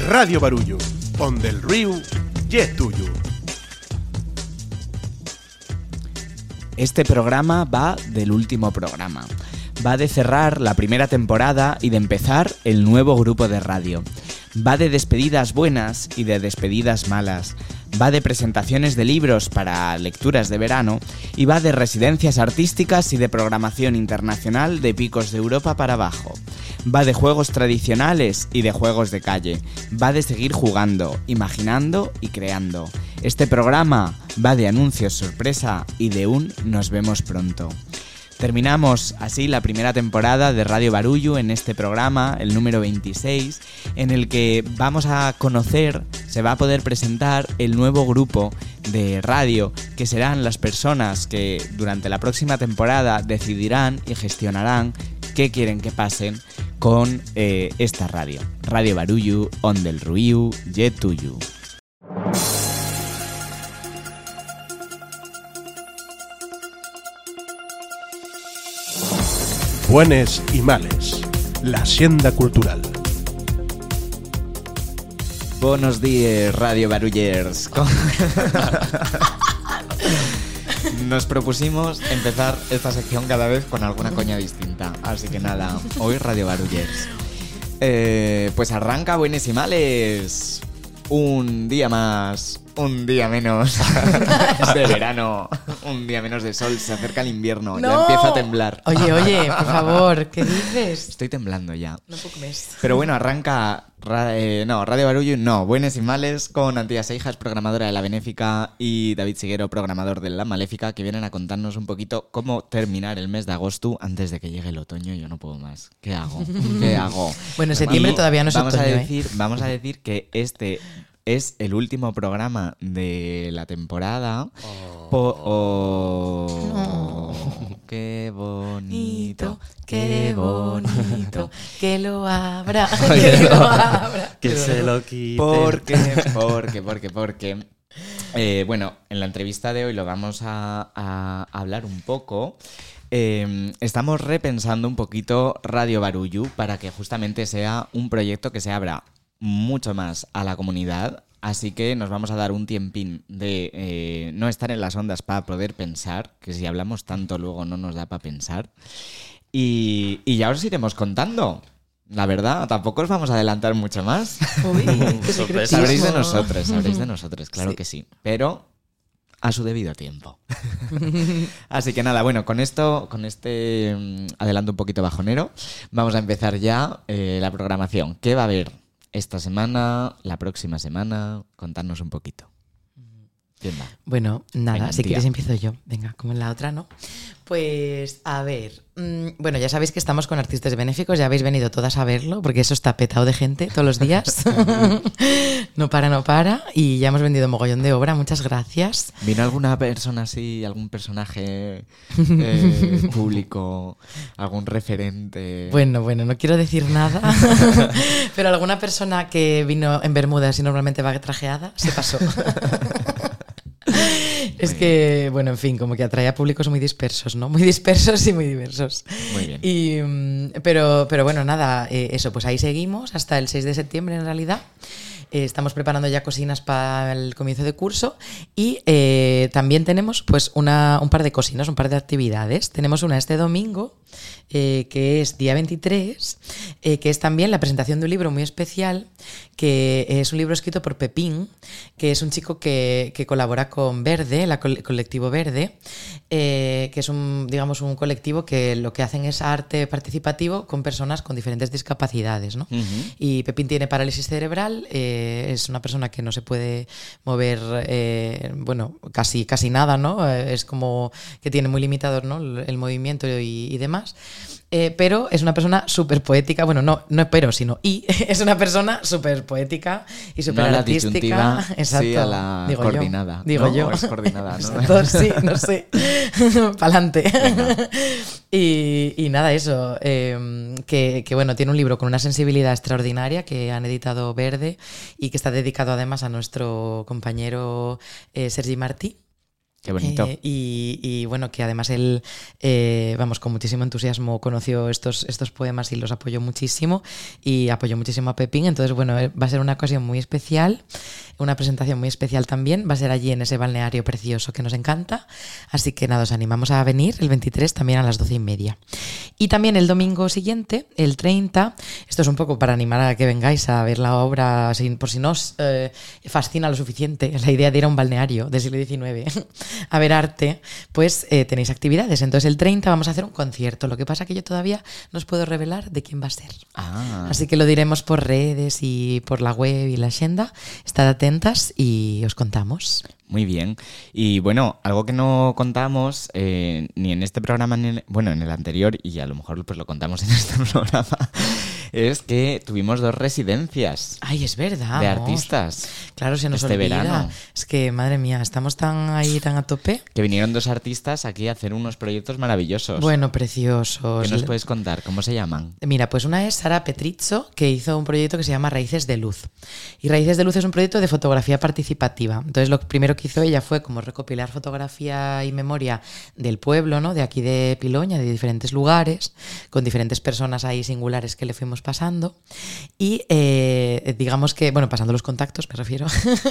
Radio Barullo, onde el río ye tuyo. Este programa va del último programa. Va de cerrar la primera temporada y de empezar el nuevo grupo de radio. Va de despedidas buenas y de despedidas malas. Va de presentaciones de libros para lecturas de verano y va de residencias artísticas y de programación internacional de picos de Europa para abajo. Va de juegos tradicionales y de juegos de calle. Va de seguir jugando, imaginando y creando. Este programa va de anuncios sorpresa y de un nos vemos pronto. Terminamos así la primera temporada de Radio Barullo en este programa, el número 26, en el que vamos a conocer, se va a poder presentar el nuevo grupo de radio, que serán las personas que durante la próxima temporada decidirán y gestionarán qué quieren que pasen con esta radio. Radio Barullo, onde el ruiu ye tuyo. Buenos y males, la senda cultural. Buenos días, Radio Barullers. Nos propusimos empezar esta sección cada vez con alguna coña distinta. Así que nada, hoy Radio Barullers. Pues arranca Buenos y males. Un día más, un día menos de verano, un día menos de sol, se acerca el invierno, No. ya empieza a temblar. Oye, por favor, ¿qué dices? Estoy temblando ya. No puc més. Pero bueno, arranca Radio Barullo, no, Buenos y males, con Antía Seijas, programadora de La Benéfica, y David Siguero, programador de La Maléfica, que vienen a contarnos un poquito cómo terminar el mes de agosto antes de que llegue el otoño. Yo no puedo más. ¿Qué hago? ¿Qué hago? Bueno, septiembre Y todavía no es vamos otoño, Vamos a decir que este es el último programa de la temporada. Qué bonito, qué bonito, que lo abra, Oye, que lo abra. Que se lo quite. Porque, bueno, en la entrevista de hoy lo vamos a hablar un poco. Estamos repensando un poquito Radio Barullo para que justamente sea un proyecto que se abra mucho más a la comunidad. Así que nos vamos a dar un tiempín de no estar en las ondas para poder pensar, que si hablamos tanto luego no nos da para pensar. Y ya os iremos contando. La verdad, tampoco os vamos a adelantar mucho más. Uy, qué Sorpresa. Sabréis secretismo. de nosotros, claro Sí. que sí. Pero a su debido tiempo. Así que nada, bueno, con este adelanto un poquito bajonero, vamos a empezar ya la programación. ¿Qué va a haber esta semana, la próxima semana? Contarnos un poquito. ¿Quién va? Bueno, nada, Venga, si tía. quieres empiezo yo. Venga, como en la otra, ¿no? Pues, a ver. Bueno, ya sabéis que estamos con artistas benéficos, ya habéis venido todas a verlo, porque eso está petado de gente todos los días. No para. Y ya hemos vendido mogollón de obra, muchas gracias. ¿Vino alguna persona así, algún personaje público, algún referente? Bueno, no quiero decir nada, pero alguna persona que vino en bermudas y normalmente va trajeada, se pasó. Es que, bueno, en fin, como que atrae a públicos muy dispersos, ¿no? Muy dispersos y muy diversos. Muy bien. Pero bueno, nada, eso, pues ahí seguimos hasta el 6 de septiembre en realidad. Estamos preparando ya cocinas para el comienzo de curso y también tenemos pues un par de cocinas, un par de actividades. Tenemos una este domingo, que es día 23, que es también la presentación de un libro muy especial, que es un libro escrito por Pepín, que es un chico que colabora con Verde, el colectivo Verde, que es un colectivo que lo que hacen es arte participativo con personas con diferentes discapacidades, ¿no? Ujú. Y Pepín tiene parálisis cerebral, es una persona que no se puede mover, casi nada, ¿no? Es como que tiene muy limitado, ¿no?, el movimiento y demás. Pero es una persona súper poética, es una persona súper poética y súper No a la artística. disyuntiva, Exacto. sí a la Digo coordinada. Yo. Digo ¿no? yo. ¿O es coordinada, ¿no? Exacto, sí, no sé. Pa'lante. Venga. Y nada, eso. Que bueno, tiene un libro con una sensibilidad extraordinaria que han editado Verde y que está dedicado además a nuestro compañero Sergi Martí. Qué bonito. Y bueno, que además él, vamos, con muchísimo entusiasmo conoció estos poemas y los apoyó muchísimo y apoyó muchísimo a Pepín. Entonces, bueno, va a ser una ocasión muy especial, una presentación muy especial también. Va a ser allí en ese balneario precioso que nos encanta. Así que nada, os animamos a venir el 23 también a las 12:30. Y también el domingo siguiente, el 30, esto es un poco para animar a que vengáis a ver la obra, por si no os fascina lo suficiente la idea de ir a un balneario del siglo XIX a ver arte, pues tenéis actividades. Entonces el 30 vamos a hacer un concierto. Lo que pasa que yo todavía no os puedo revelar de quién va a ser. Así que lo diremos por redes y por la web y la agenda. Estad atentas y os contamos. Muy bien. Y bueno, algo que no contamos ni en este programa, en el anterior, y a lo mejor pues lo contamos en este programa, es que tuvimos 2 residencias. Ay, es verdad. De artistas. Claro, se nos este olvida. Verano. Es que, madre mía, estamos tan a tope. Que vinieron 2 artistas aquí a hacer unos proyectos maravillosos. Bueno, preciosos. ¿Qué nos puedes contar? ¿Cómo se llaman? Mira, pues una es Sara Petrizzo, que hizo un proyecto que se llama Raíces de Luz. Y Raíces de Luz es un proyecto de fotografía participativa. Entonces, lo primero que hizo ella fue como recopilar fotografía y memoria del pueblo, ¿no? De aquí de Piloña, de diferentes lugares, con diferentes personas ahí singulares que le fuimos pasando. Y digamos que, bueno, pasando los contactos, me refiero,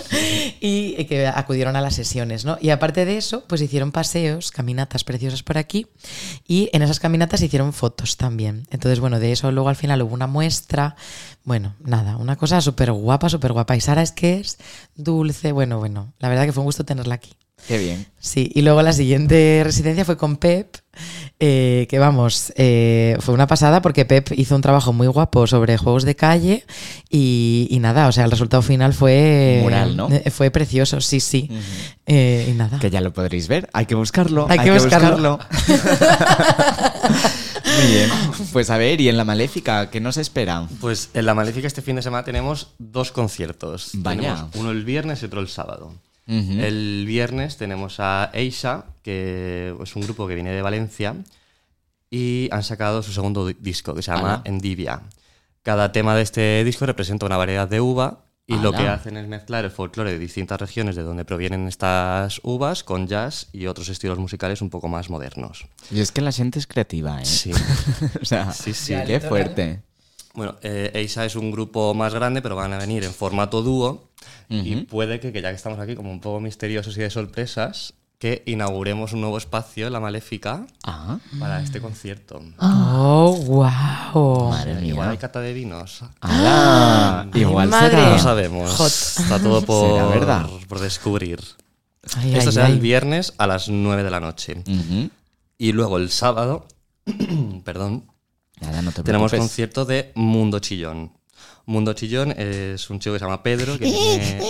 y que acudieron a las sesiones, ¿no? Y aparte de eso, pues hicieron paseos, caminatas preciosas por aquí, y en esas caminatas hicieron fotos también. Entonces, bueno, de eso luego al final hubo una muestra. Bueno, nada, una cosa súper guapa, súper guapa. Y Sara es que es dulce, bueno, la verdad que fue un gusto tenerla aquí. Qué bien. Sí, y luego la siguiente residencia fue con Pep, que vamos, fue una pasada porque Pep hizo un trabajo muy guapo sobre juegos de calle y nada, o sea, el resultado final fue... Mural, ¿no? Fue precioso, sí. Uh-huh. Y nada. Que ya lo podréis ver, hay que buscarlo. Hay que buscarlo. Muy bien, pues a ver, ¿y en La Maléfica qué nos espera? Pues en La Maléfica este fin de semana tenemos 2 conciertos. Vaya. Tenemos uno el viernes y otro el sábado. Uh-huh. El viernes tenemos a Eisa, que es un grupo que viene de Valencia y han sacado su segundo disco que se llama Endivia. Cada tema de este disco representa una variedad de uva y lo que hacen es mezclar el folclore de distintas regiones de donde provienen estas uvas con jazz y otros estilos musicales un poco más modernos. Y es que la gente es creativa, ¿eh? Sí. O sea, sí. Qué fuerte. Bueno, Eisa es un grupo más grande, pero van a venir en formato dúo. Uh-huh. Y puede que ya que estamos aquí como un poco misteriosos y de sorpresas, que inauguremos un nuevo espacio en La Maléfica para este concierto. ¡Oh, wow! Madre mía. Igual hay cata de vinos. Igual madre. será. No sabemos. Está todo ¿Será verdad? por descubrir. Ay, Esto será el viernes a las 9 de la noche. Uh-huh. Y luego el sábado, perdón, Nada, no te tenemos preocupes. concierto de Mundo Chillón. Mundo Chillón es un chico que se llama Pedro, que tiene...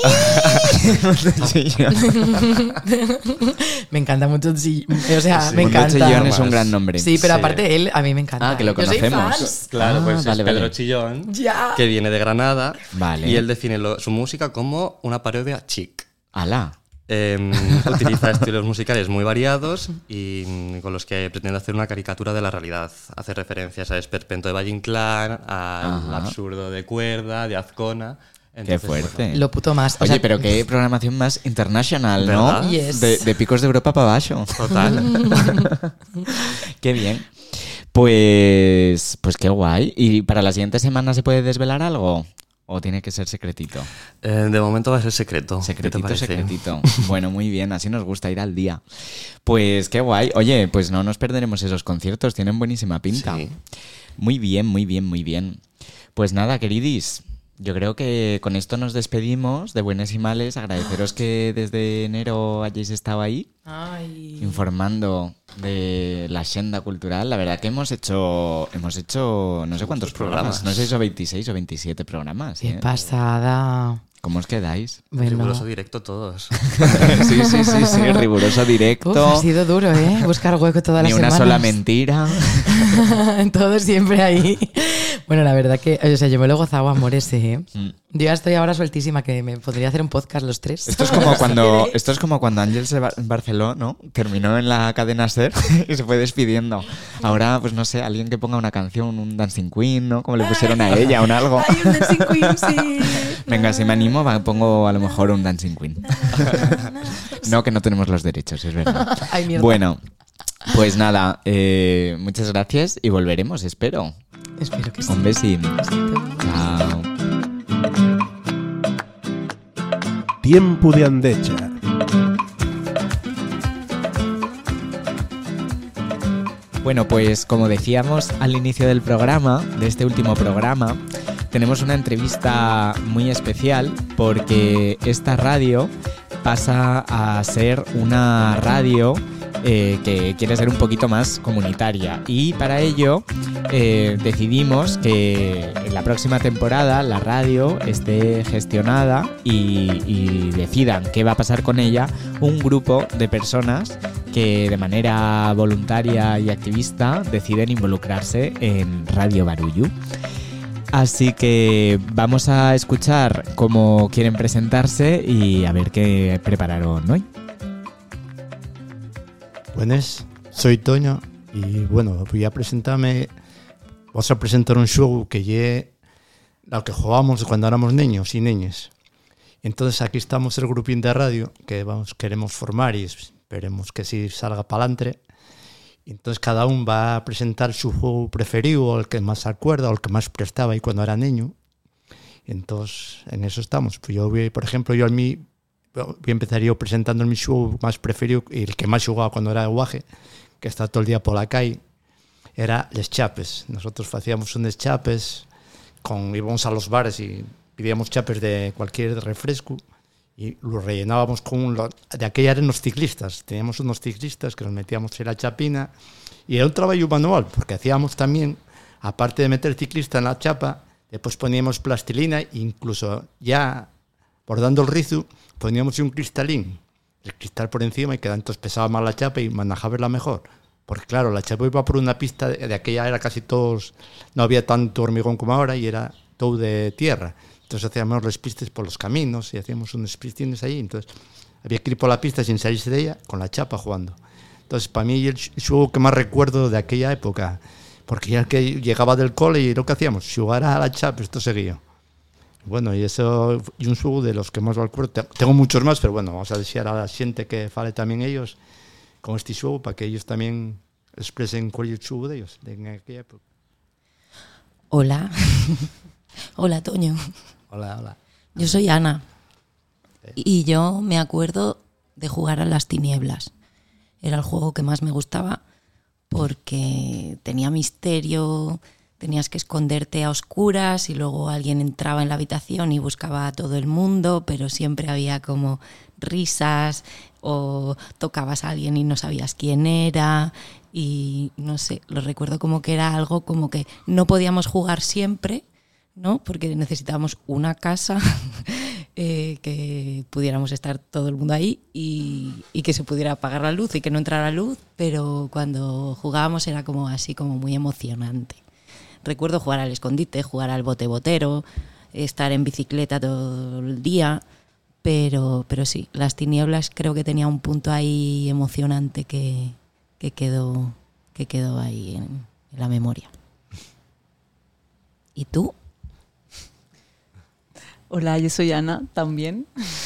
Me encanta mucho, sí. O sea, Sí. me Mundo encanta. Chillón es un gran nombre. Sí, pero Sí. aparte él, a mí me encanta. Que lo Yo soy conocemos. fans. Claro, pues vale, es Pedro vale. Chillón, Ya. que viene de Granada. Vale. Y él define su música como una parodia chic. ¡Hala! Utiliza estilos musicales muy variados y con los que pretende hacer una caricatura de la realidad. Hace referencias a Esperpento de Valle Inclán, al absurdo de Cuerda, de Azcona. Qué fuerte. bueno. Lo puto más. O Oye, sea, pero qué programación más internacional, ¿no? ¿Verdad? Yes. De picos de Europa para abajo. Total. Qué bien. Pues qué guay. ¿Y para la siguiente semana se puede desvelar algo? ¿O tiene que ser secretito? De momento va a ser secreto. ¿Qué te Secretito, parece? secretito. Bueno, muy bien, así nos gusta ir al día. Pues qué guay. Oye, pues no nos perderemos esos conciertos, tienen buenísima pinta. Sí. Muy bien, muy bien, muy bien. Pues nada, queridis, yo creo que con esto nos despedimos de buenas y males. Agradeceros que desde enero hayáis estado ahí ay. informando de la agenda cultural. La verdad que hemos hecho no sé cuántos programas. No sé si son 26 o 27 programas. Qué pasada. ¿Cómo os quedáis? Bueno. Riguroso directo todos. Sí, riguroso directo. Uf, ha sido duro, ¿eh? Buscar hueco todas Ni las una semanas. sola mentira. Todo siempre ahí. Bueno, la verdad que, o sea, yo me lo he gozado a amores, ¿eh? Yo ya estoy ahora sueltísima, que me podría hacer un podcast los tres. Esto es como cuando Ángels Barceló, ¿no? Terminó en la cadena SER y se fue despidiendo. Ahora, pues no sé, alguien que ponga una canción, un Dancing Queen, ¿no? Como le pusieron a ella o un algo. Ay, un Dancing Queen, sí. Venga, si me animo, pongo a lo mejor un Dancing Queen. No, que no tenemos los derechos, es verdad. Ay, mierda. Bueno, pues nada, muchas gracias y volveremos, espero. Espero que sí. Un besín. Chao. Tiempo de Andecha. Bueno, pues como decíamos al inicio del programa, de este último programa, tenemos una entrevista muy especial porque esta radio pasa a ser una radio que quiere ser un poquito más comunitaria, y para ello decidimos que en la próxima temporada la radio esté gestionada y decidan qué va a pasar con ella un grupo de personas que de manera voluntaria y activista deciden involucrarse en Radio Barullo. Así que vamos a escuchar cómo quieren presentarse y a ver qué prepararon hoy. Buenas, soy Toño y bueno, voy a presentarme. Vamos a presentar un show que lle lo que jugábamos cuando éramos niños y niñas. Entonces aquí estamos el grupín de radio que queremos formar y esperemos que sí salga para adelante. Entonces cada uno va a presentar su juego preferido, o el que más se acuerda, o el que más prestaba ahí cuando era niño. Entonces en eso estamos. Pues yo voy, por ejemplo, voy a empezar yo presentando mi juego más preferido y el que más jugaba cuando era guaje, que está todo el día por la calle, era les chapes. Nosotros hacíamos unos chapes, íbamos a los bares y pedíamos chapes de cualquier refresco y los rellenábamos de aquella eran los ciclistas. Teníamos unos ciclistas que nos metíamos en la chapina y era un trabajo manual, porque hacíamos también, aparte de meter ciclista en la chapa, después poníamos plastilina e incluso ya por dando el rizo poníamos un cristalín, el cristal por encima, y que entonces pesaba más la chapa y manejaba mejor. Porque claro, la chapa iba por una pista de aquella era casi todos, no había tanto hormigón como ahora y era todo de tierra. Entonces hacíamos las pistas por los caminos y hacíamos unos pistines ahí. Entonces había que ir por la pista sin salirse de ella con la chapa jugando. Entonces para mí el juego que más recuerdo de aquella época, porque ya que llegaba del cole y lo que hacíamos, jugar a la chapa, esto seguía. Bueno, y eso y un juego de los que más recuerdo. Tengo muchos más, pero bueno, vamos a desear a la gente que fale también ellos con este juego para que ellos también expresen cuál es el juego de ellos en aquella época. Hola. Hola, Toño. Hola. Yo soy Ana. Y yo me acuerdo de jugar a las tinieblas. Era el juego que más me gustaba porque tenía misterio, tenías que esconderte a oscuras y luego alguien entraba en la habitación y buscaba a todo el mundo, pero siempre había como risas o tocabas a alguien y no sabías quién era y no sé, lo recuerdo como que era algo como que no podíamos jugar siempre, ¿no? Porque necesitábamos una casa que pudiéramos estar todo el mundo ahí y que se pudiera apagar la luz y que no entrara luz, pero cuando jugábamos era como así, como muy emocionante. Recuerdo jugar al escondite, jugar al bote-botero, estar en bicicleta todo el día, pero sí, las tinieblas creo que tenía un punto ahí emocionante que quedó ahí en la memoria. ¿Y tú? Hola, yo soy Ana también.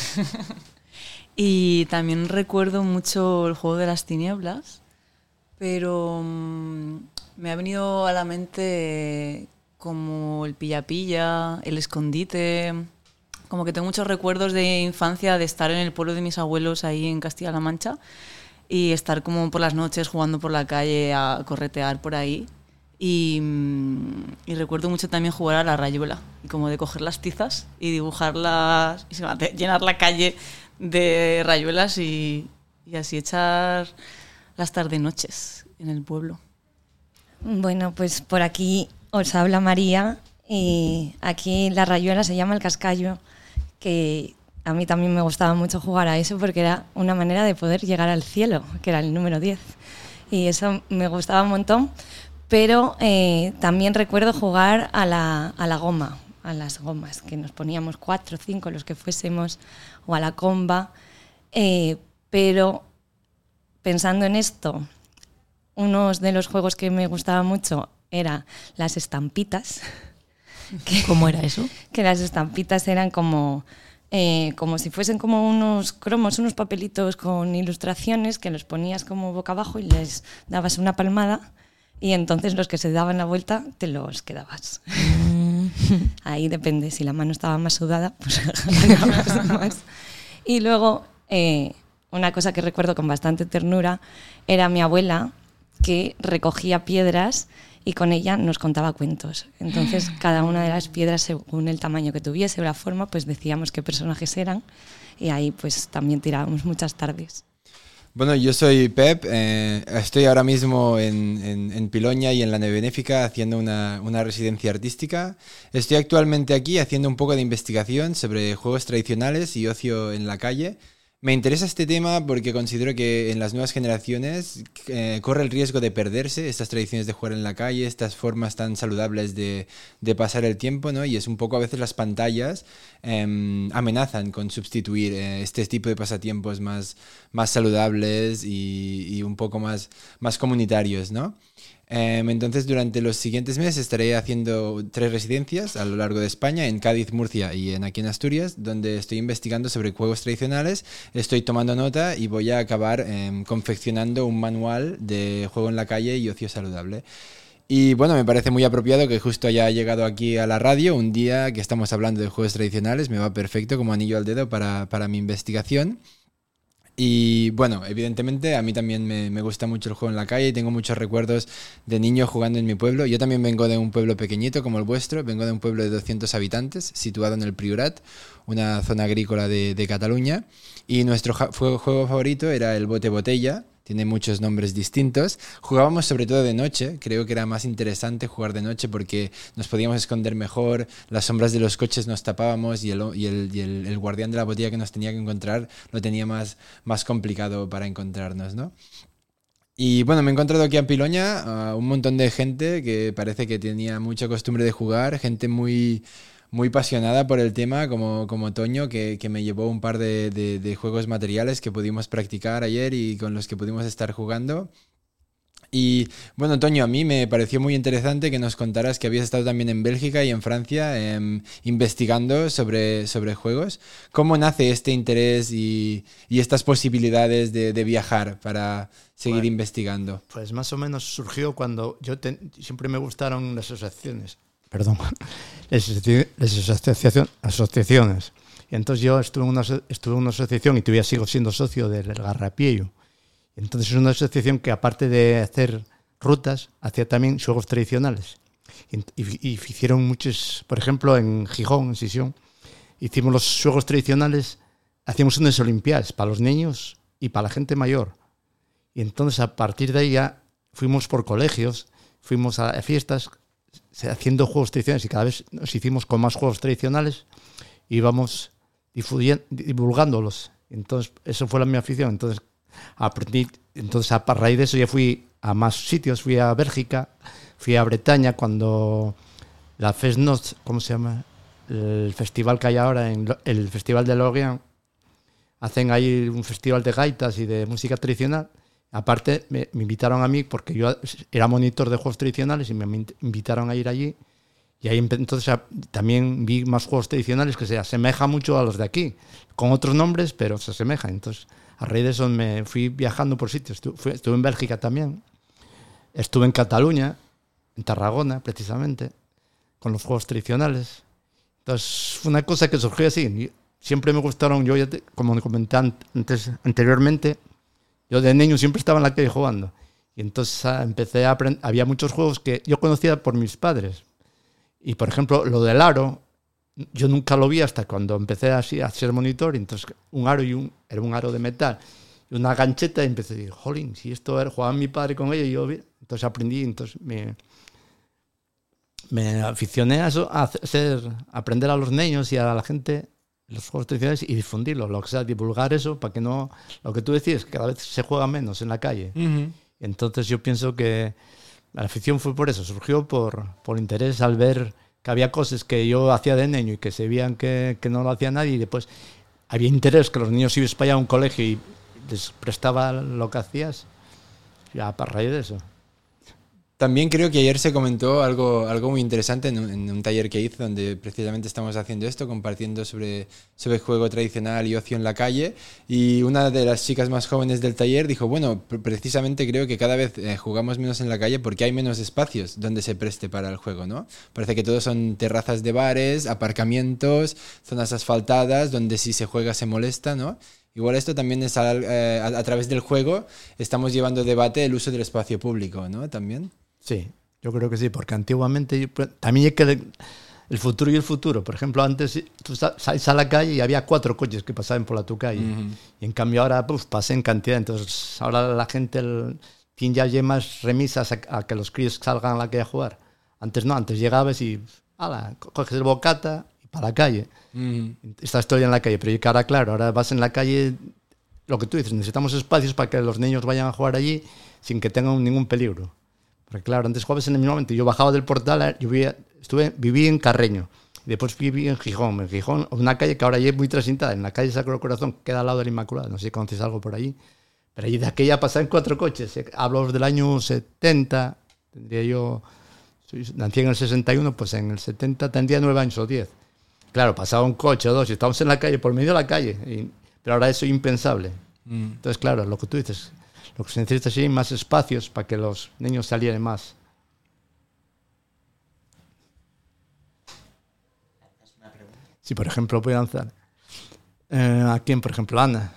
Y también recuerdo mucho el juego de las tinieblas, pero me ha venido a la mente como el pilla-pilla, el escondite. Como que tengo muchos recuerdos de infancia de estar en el pueblo de mis abuelos ahí en Castilla-La Mancha y estar como por las noches jugando por la calle a corretear por ahí. Y recuerdo mucho también jugar a la rayuela y como de coger las tizas y dibujarlas y llenar la calle de rayuelas y así echar las tarde-noches en el pueblo. Bueno, pues por aquí os habla María y aquí la rayuela se llama el cascallo, que a mí también me gustaba mucho jugar a eso porque era una manera de poder llegar al cielo, que era el número 10, y eso me gustaba un montón. Pero también recuerdo jugar a la goma, a las gomas, que nos poníamos 4 o 5, los que fuésemos, o a la comba. Pero pensando en esto, uno de los juegos que me gustaba mucho era las estampitas, ¿Cómo era eso? Que las estampitas eran como si fuesen como unos cromos, unos papelitos con ilustraciones que los ponías como boca abajo y les dabas una palmada y entonces los que se daban la vuelta te los quedabas. Ahí depende, si la mano estaba más sudada, pues ganabas más. Y luego, una cosa que recuerdo con bastante ternura era mi abuela que recogía piedras y con ella nos contaba cuentos. Entonces, cada una de las piedras, según el tamaño que tuviese o la forma, pues decíamos qué personajes eran y ahí pues también tirábamos muchas tardes. Bueno, yo soy Pep, estoy ahora mismo en Piloña y en la Nave Benéfica haciendo una residencia artística. Estoy actualmente aquí haciendo un poco de investigación sobre juegos tradicionales y ocio en la calle. Me interesa este tema porque considero que en las nuevas generaciones corre el riesgo de perderse estas tradiciones de jugar en la calle, estas formas tan saludables de pasar el tiempo, ¿no? Y es un poco a veces las pantallas amenazan con sustituir este tipo de pasatiempos más saludables y un poco más comunitarios, ¿no? Entonces durante los siguientes meses estaré haciendo 3 residencias a lo largo de España, en Cádiz, Murcia y aquí en Asturias, donde estoy investigando sobre juegos tradicionales, estoy tomando nota y voy a acabar confeccionando un manual de juego en la calle y ocio saludable. Y bueno, me parece muy apropiado que justo haya llegado aquí a la radio un día que estamos hablando de juegos tradicionales, me va perfecto como anillo al dedo para mi investigación. Y bueno, evidentemente a mí también me gusta mucho el juego en la calle y tengo muchos recuerdos de niño jugando en mi pueblo. Yo también vengo de un pueblo pequeñito como el vuestro, vengo de un pueblo de 200 habitantes situado en el Priorat, una zona agrícola de Cataluña, y nuestro juego favorito era el bote-botella. Tiene muchos nombres distintos. Jugábamos sobre todo de noche. Creo que era más interesante jugar de noche porque nos podíamos esconder mejor, las sombras de los coches nos tapábamos y el guardián de la botella que nos tenía que encontrar lo tenía más complicado para encontrarnos, ¿no? Y bueno, me he encontrado aquí en Piloña un montón de gente que parece que tenía mucha costumbre de jugar, gente muy apasionada por el tema, como Toño, que me llevó un par de juegos materiales que pudimos practicar ayer y con los que pudimos estar jugando. Y bueno, Toño, a mí me pareció muy interesante que nos contaras que habías estado también en Bélgica y en Francia investigando sobre juegos. ¿Cómo nace este interés y estas posibilidades de viajar para seguir investigando? Pues más o menos surgió cuando siempre me gustaron las asociaciones. Perdón, las asociaciones. Y entonces yo estuve en una asociación y todavía sigo siendo socio del Garrapiello. Entonces es una asociación que aparte de hacer rutas, hacía también juegos tradicionales. Y hicieron muchos, por ejemplo en Gijón, en Sisión, hicimos los juegos tradicionales, hacíamos unas olimpiadas para los niños y para la gente mayor. Y entonces a partir de ahí ya fuimos por colegios, fuimos a fiestas, haciendo juegos tradicionales y cada vez nos hicimos con más juegos tradicionales y íbamos divulgándolos. Entonces, eso fue mi afición. Entonces, aprendí. Entonces, a raíz de eso, ya fui a más sitios. Fui a Bélgica, fui a Bretaña cuando la Festnoz, ¿cómo se llama? El festival que hay ahora, el Festival de Lorient, hacen ahí un festival de gaitas y de música tradicional. Aparte, me invitaron a mí porque yo era monitor de juegos tradicionales y me invitaron a ir allí. Y ahí entonces también vi más juegos tradicionales que se asemejan mucho a los de aquí, con otros nombres, pero se asemejan. Entonces, a raíz de eso me fui viajando por sitios. Estuve en Bélgica también. Estuve en Cataluña, en Tarragona, precisamente, con los juegos tradicionales. Entonces, fue una cosa que surgió así. Siempre me gustaron, como comenté anteriormente, yo de niño siempre estaba en la calle jugando. Y entonces empecé a aprender. Había muchos juegos que yo conocía por mis padres. Y, por ejemplo, lo del aro, yo nunca lo vi hasta cuando empecé así a ser monitor. Y entonces, un aro era un aro de metal y una gancheta. Y empecé a decir, jolín, si esto era, jugaba mi padre con ella y yo vi. Entonces aprendí, entonces me aficioné a eso, a aprender a los niños y a la gente los juegos tradicionales y difundirlo, lo que sea, divulgar eso para que no, lo que tú decías, que cada vez se juega menos en la calle. Uh-huh. Entonces yo pienso que la afición fue por eso, surgió por interés al ver que había cosas que yo hacía de niño y que se veían que no lo hacía nadie, y después había interés que los niños iban para allá a un colegio y les prestaba lo que hacías, ya a raíz de eso. También creo que ayer se comentó algo muy interesante en un taller que hice, donde precisamente estamos haciendo esto, compartiendo sobre juego tradicional y ocio en la calle. Y una de las chicas más jóvenes del taller dijo, bueno, precisamente creo que cada vez jugamos menos en la calle porque hay menos espacios donde se preste para el juego, ¿no? Parece que todos son terrazas de bares, aparcamientos, zonas asfaltadas, donde si se juega se molesta, ¿no? Igual esto también es a través del juego estamos llevando debate el uso del espacio público, ¿no? También. Sí, yo creo que sí, porque antiguamente también hay que el futuro y el futuro. Por ejemplo, antes tú sales a la calle y había 4 coches que pasaban por tu calle. Y en cambio ahora pasé en cantidad. Entonces ahora la gente tiene ya más remisas a que los críos salgan a la calle a jugar. Antes no, antes llegabas y coges el bocata y para la calle. Estás todo el día en la calle. Pero ahora, claro, ahora vas en la calle, lo que tú dices, necesitamos espacios para que los niños vayan a jugar allí sin que tengan ningún peligro. Porque claro, antes jugabas en el mismo momento. Yo bajaba del Portal, viví en Carreño. Y después viví en Gijón. En Gijón, una calle que ahora ya es muy transitada. En la calle Sacro Corazón, que queda al lado de la Inmaculada. No sé si conoces algo por allí. Pero allí de aquella pasaban 4 coches. Hablo del año 70. Tendría yo... Nací en el 61, pues en el 70 tendría 9 años o 10. Claro, pasaba un coche o 2 y estábamos en la calle, por medio de la calle. Pero ahora eso es impensable. Entonces, claro, lo que tú dices... Lo que se necesita es más espacios para que los niños salieran más. Si, por ejemplo, voy a lanzar. ¿A quién? Por ejemplo, Ana.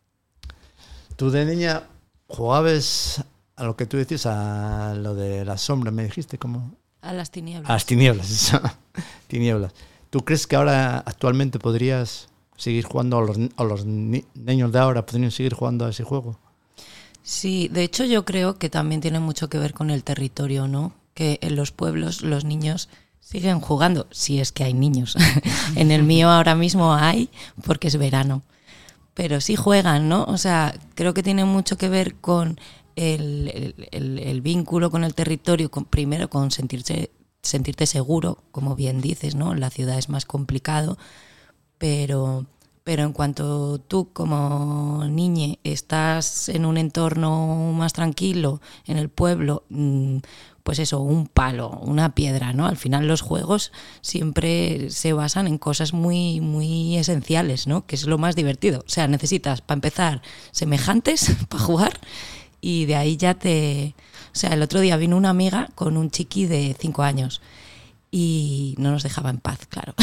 Tú de niña jugabas a lo que tú decías, a lo de las sombras, me dijiste, ¿cómo? A las tinieblas. A las tinieblas, eso. Tinieblas. ¿Tú crees que ahora, actualmente, podrías seguir jugando, o los niños de ahora podrían seguir jugando a ese juego? Sí, de hecho yo creo que también tiene mucho que ver con el territorio, ¿no? Que en los pueblos los niños siguen jugando, si es que hay niños. En el mío ahora mismo hay, porque es verano. Pero sí juegan, ¿no? O sea, creo que tiene mucho que ver con el vínculo con el territorio, primero con sentirte seguro, como bien dices, ¿no? La ciudad es más complicado, pero en cuanto tú como niña estás en un entorno más tranquilo, en el pueblo, pues eso, un palo, una piedra, ¿no? Al final los juegos siempre se basan en cosas muy, muy esenciales, ¿no? Que es lo más divertido. O sea, necesitas, para empezar, semejantes para jugar y de ahí ya te... O sea, el otro día vino una amiga con un chiqui de 5 años y no nos dejaba en paz, claro.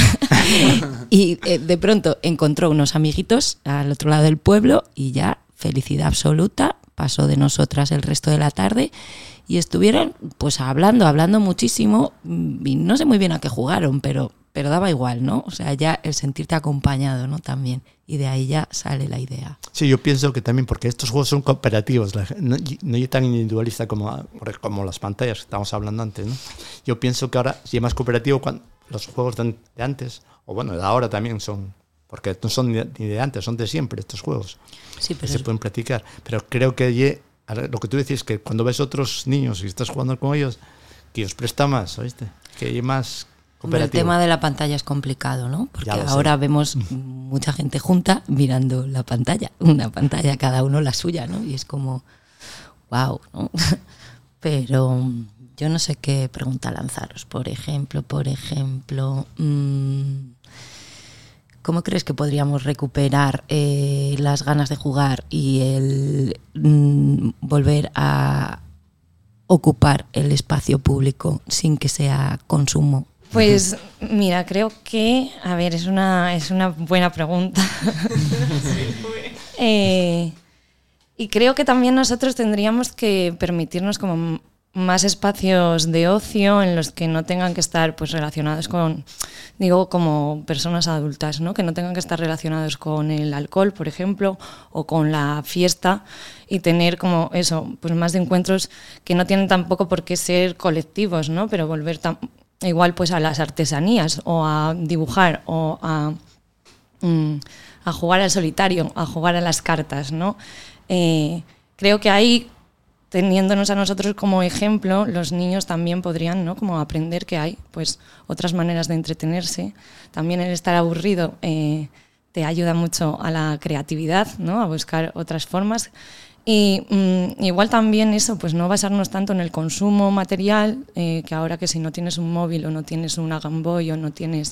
Y de pronto encontró unos amiguitos al otro lado del pueblo y ya, felicidad absoluta, pasó de nosotras el resto de la tarde y estuvieron pues hablando muchísimo y no sé muy bien a qué jugaron, pero daba igual, ¿no? O sea, ya el sentirte acompañado, ¿no? También. Y de ahí ya sale la idea. Sí, yo pienso que también porque estos juegos son cooperativos, no es tan individualista como las pantallas que estábamos hablando antes, ¿no? Yo pienso que ahora sí es más cooperativo cuando los juegos de antes, o bueno, de ahora también son, porque no son ni de antes, son de siempre estos juegos. Sí, pero se pueden practicar. Pero creo que lo que tú decís, que cuando ves otros niños y estás jugando con ellos, que os presta más, ¿oíste? Que hay más... El tema de la pantalla es complicado, ¿no? Porque ahora vemos mucha gente junta mirando la pantalla, una pantalla, cada uno la suya, ¿no? Y es como, wow, ¿no? Pero yo no sé qué pregunta lanzaros. Por ejemplo, ¿cómo crees que podríamos recuperar las ganas de jugar y el volver a ocupar el espacio público sin que sea consumo? Pues mira, creo que, a ver, es una buena pregunta. Y creo que también nosotros tendríamos que permitirnos como más espacios de ocio en los que no tengan que estar pues relacionados con, digo, como personas adultas, ¿no? Que no tengan que estar relacionados con el alcohol, por ejemplo, o con la fiesta, y tener como eso, pues más de encuentros que no tienen tampoco por qué ser colectivos, ¿no? Pero volver igual pues a las artesanías o a dibujar o a jugar al solitario, a jugar a las cartas, ¿no? Creo que ahí, teniéndonos a nosotros como ejemplo, los niños también podrían, ¿no? Como aprender que hay pues otras maneras de entretenerse. También el estar aburrido te ayuda mucho a la creatividad, ¿no? A buscar otras formas. Y igual también eso, pues no basarnos tanto en el consumo material, que ahora que si no tienes un móvil o no tienes una Game Boy o no tienes,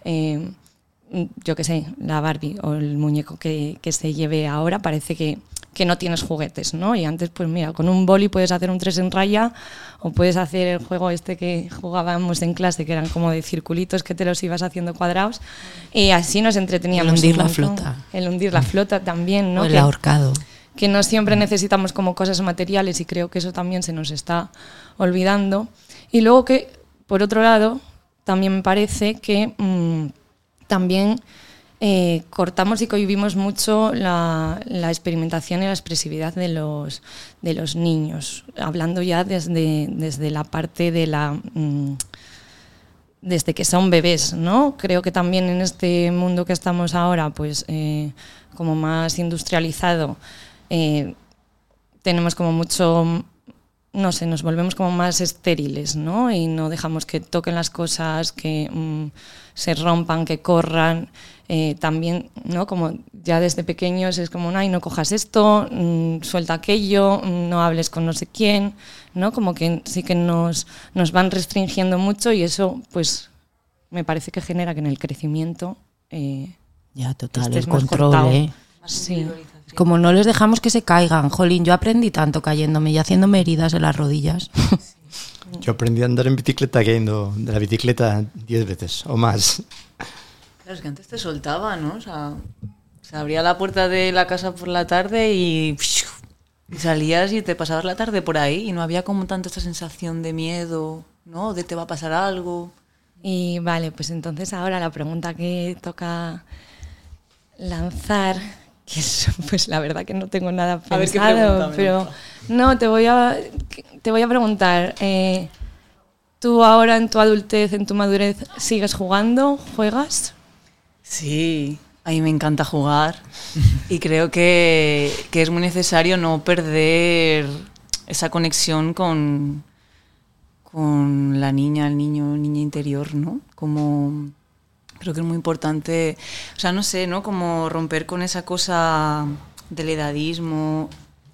yo qué sé, la Barbie o el muñeco que se lleve ahora, parece que no tienes juguetes, ¿no? Y antes, pues mira, con un boli puedes hacer un 3 en raya o puedes hacer el juego este que jugábamos en clase, que eran como de circulitos que te los ibas haciendo cuadrados, y así nos entreteníamos. El hundir un la montón. flota. El hundir la flota también, ¿no? O el ahorcado. Que no siempre necesitamos como cosas materiales, y creo que eso también se nos está olvidando. Y luego que, por otro lado, también me parece que también cortamos y cohibimos mucho la experimentación y la expresividad de los niños, hablando ya desde la parte de la... desde que son bebés, ¿no? Creo que también en este mundo que estamos ahora, pues como más industrializado, tenemos como mucho, no sé, nos volvemos como más estériles, ¿no? Y no dejamos que toquen las cosas, que se rompan, que corran. También, ¿no? Como ya desde pequeños es como, ay, no cojas esto, suelta aquello, no hables con no sé quién, ¿no? Como que sí que nos van restringiendo mucho, y eso, pues, me parece que genera que en el crecimiento ya, total, estés el más control, cortado. Sí. Como no les dejamos que se caigan. Jolín, yo aprendí tanto cayéndome y haciéndome heridas en las rodillas. Yo aprendí a andar en bicicleta cayendo de la bicicleta 10 veces o más. Claro, es que antes te soltaba, ¿no? O sea, se abría la puerta de la casa por la tarde y salías y te pasabas la tarde por ahí, y no había como tanto esta sensación de miedo, ¿no? De te va a pasar algo. Y vale, pues entonces ahora la pregunta que toca lanzar, que es, pues la verdad que no tengo nada pensado, a ver, ¿qué pregunta, pero no, te voy a preguntar, ¿tú ahora en tu adultez, en tu madurez, sigues jugando? ¿Juegas? Sí, a mí me encanta jugar y creo que es muy necesario no perder esa conexión con la niña, el niño, niña interior, ¿no? Como creo que es muy importante, o sea, no sé, ¿no? Como romper con esa cosa del edadismo.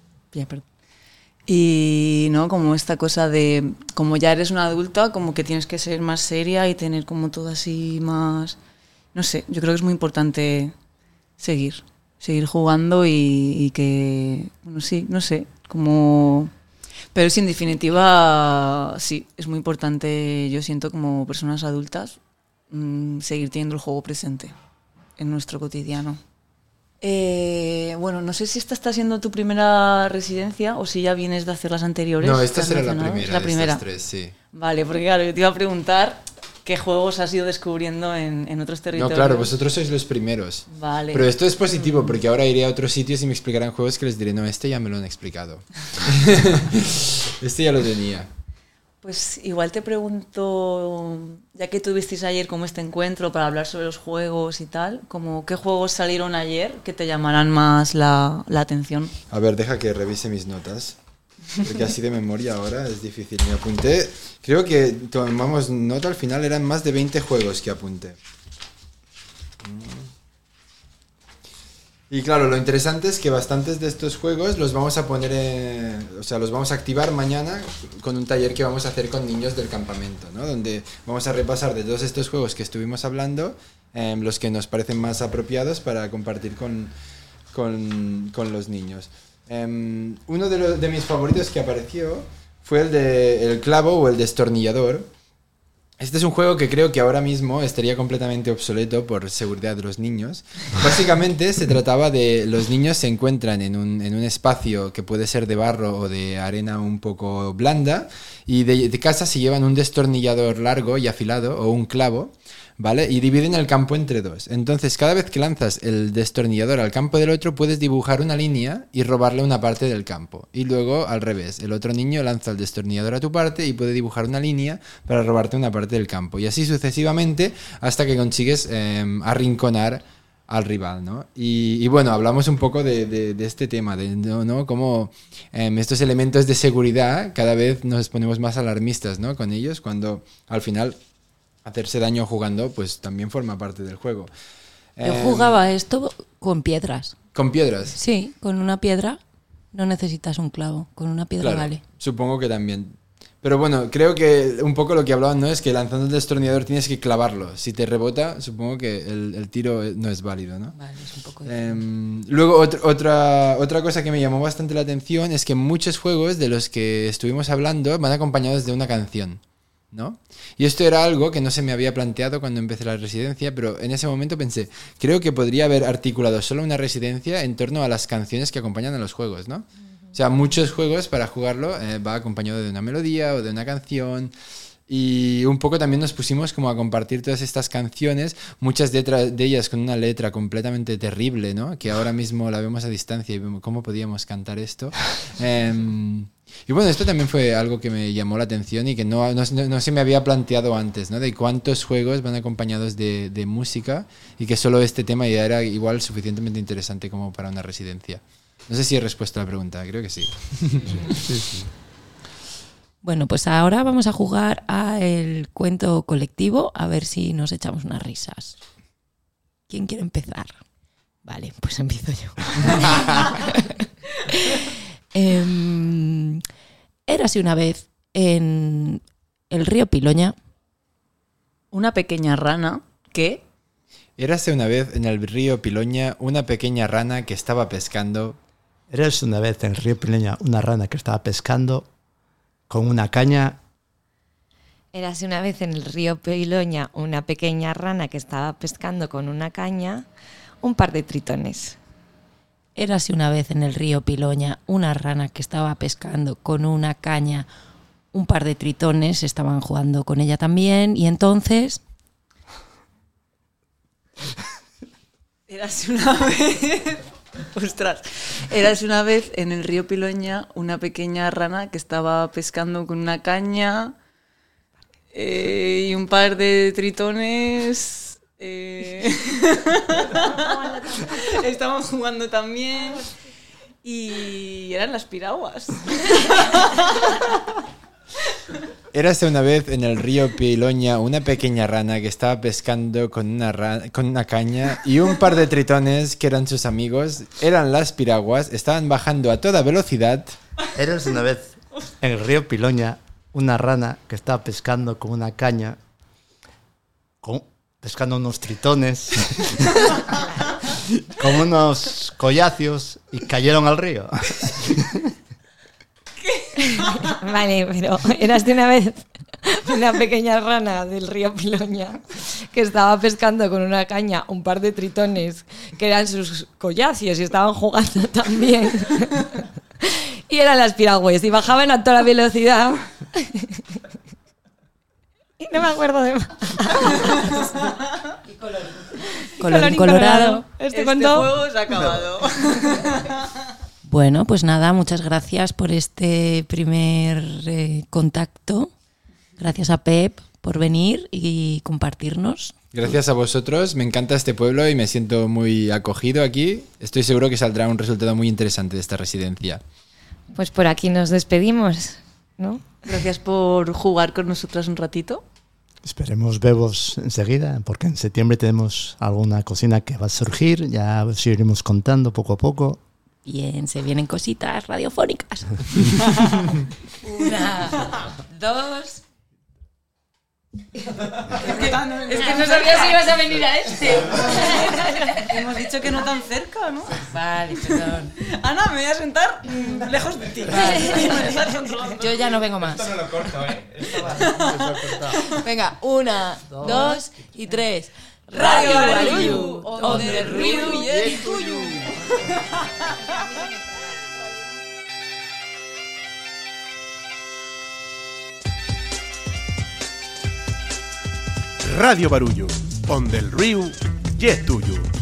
Y, ¿no? Como esta cosa de, como ya eres una adulta, como que tienes que ser más seria y tener como todo así más... No sé, yo creo que es muy importante seguir jugando y que, bueno, sí, no sé, como... Pero sí, en definitiva, sí, es muy importante, yo siento, como personas adultas, seguir teniendo el juego presente en nuestro cotidiano. Bueno, no sé si esta está siendo tu primera residencia o si ya vienes de hacer las anteriores. No, esta será la mencionado. primera. La primera. De estas tres, sí. Vale, porque claro, yo te iba a preguntar qué juegos has ido descubriendo en otros territorios. No, claro, vosotros sois los primeros. Vale. Pero esto es positivo, porque ahora iré a otros sitios y me explicarán juegos que les diré, no, este ya me lo han explicado. Este ya lo tenía. Pues igual te pregunto, ya que tuvisteis ayer como este encuentro para hablar sobre los juegos y tal, como qué juegos salieron ayer que te llamarán más la atención. A ver, deja que revise mis notas, porque así de memoria ahora es difícil. Me apunté, creo que tomamos nota, al final eran más de 20 juegos que apunté. Y claro, lo interesante es que bastantes de estos juegos los vamos a poner, los vamos a activar mañana con un taller que vamos a hacer con niños del campamento, ¿no? Donde vamos a repasar de todos estos juegos que estuvimos hablando, los que nos parecen más apropiados para compartir con los niños. Uno de mis favoritos que apareció fue el de el clavo o el destornillador. Este es un juego que creo que ahora mismo estaría completamente obsoleto por seguridad de los niños. Básicamente se trataba de los niños se encuentran en un espacio que puede ser de barro o de arena un poco blanda, y de casa se llevan un destornillador largo y afilado o un clavo, ¿vale? Y dividen el campo entre dos. Entonces, cada vez que lanzas el destornillador al campo del otro, puedes dibujar una línea y robarle una parte del campo. Y luego, al revés, el otro niño lanza el destornillador a tu parte y puede dibujar una línea para robarte una parte del campo. Y así sucesivamente hasta que consigues arrinconar al rival, ¿no? Y bueno, hablamos un poco de este tema, ¿no? Cómo estos elementos de seguridad cada vez nos ponemos más alarmistas, ¿no? Con ellos, cuando al final hacerse daño jugando pues también forma parte del juego. Yo jugaba esto con piedras. ¿Con piedras? Sí, con una piedra No necesitas un clavo, con una piedra Claro, vale. supongo que también. Pero bueno, creo que un poco lo que hablaban, ¿no? Es que lanzando el destornillador tienes que clavarlo. Si te rebota, supongo que el tiro no es válido, ¿no? Vale, es un poco Luego, otra cosa que me llamó bastante la atención es que muchos juegos de los que estuvimos hablando van acompañados de una canción, ¿no? Y esto era algo que no se me había planteado cuando empecé la residencia, pero en ese momento pensé, creo que podría haber articulado solo una residencia en torno a las canciones que acompañan a los juegos, ¿no? O sea, muchos juegos para jugarlo va acompañado de una melodía o de una canción. Y un poco también nos pusimos como a compartir todas estas canciones, muchas de ellas con una letra completamente terrible, ¿no? Que ahora mismo la vemos a distancia y vemos cómo podíamos cantar esto. Y bueno, esto también fue algo que me llamó la atención y que no se me había planteado antes, ¿no? De cuántos juegos van acompañados de música y que solo este tema ya era igual suficientemente interesante como para una residencia. No sé si he respuesto a la pregunta, creo que sí. Sí. Bueno, pues ahora vamos a jugar a el cuento colectivo, a ver si nos echamos unas risas. ¿Quién quiere empezar? Vale, pues empiezo yo. Érase una vez en el río Piloña una pequeña rana que... Érase una vez en el río Piloña una pequeña rana que estaba pescando. Érase una vez en el río Piloña una rana que estaba pescando con una caña. Érase una vez en el río Piloña una pequeña rana que estaba pescando con una caña un par de tritones. Érase una vez en el río Piloña una rana que estaba pescando con una caña un par de tritones, estaban jugando con ella también, y entonces... Érase una vez... Ostras, érase una vez en el río Piloña una pequeña rana que estaba pescando con una caña y un par de tritones estaban jugando también y eran las piraguas. Érase una vez en el río Piloña una pequeña rana que estaba pescando con una caña y un par de tritones que eran sus amigos, eran las piraguas, estaban bajando a toda velocidad. Érase una vez en el río Piloña una rana que estaba pescando con una caña, pescando unos tritones, con unos collacios y cayeron al río. Vale, pero érase una vez una pequeña rana del río Piloña que estaba pescando con una caña un par de tritones que eran sus collacios y estaban jugando también. Y eran las piragües y bajaban a toda velocidad. Y no me acuerdo de más. Colorín colorado. Este juego se ha acabado. Bueno, pues nada, muchas gracias por este primer contacto. Gracias a Pep por venir y compartirnos. Gracias a vosotros, me encanta este pueblo y me siento muy acogido aquí. Estoy seguro que saldrá un resultado muy interesante de esta residencia. Pues por aquí nos despedimos, ¿no? Gracias por jugar con nosotras un ratito. Esperemos veros enseguida, porque en septiembre tenemos alguna cocina que va a surgir, ya os iremos contando poco a poco. Bien, se vienen cositas radiofónicas. 1, 2... Es que no sabía si ibas a venir a este. Hemos dicho que no tan cerca, ¿no? Vale, perdón. Ana, me voy a sentar lejos de ti. Yo ya no vengo más. Esto no lo corto, ¿eh? Venga, 1, 2 y 3. Radio Barullo, donde el ruido y el tuyo. Radio Barullo, on del riu, y es tuyo.